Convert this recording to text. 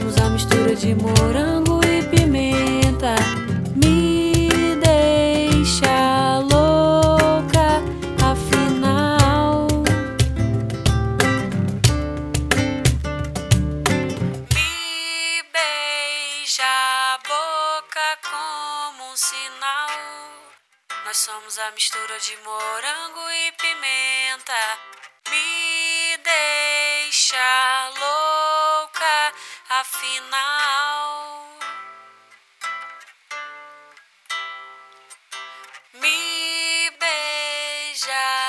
somos a mistura de morango e pimenta. Me deixa louca, afinal. Me beija a boca como um sinal. Nós somos a mistura de morango e pimenta. Me deixa louca, afinal. Me beija.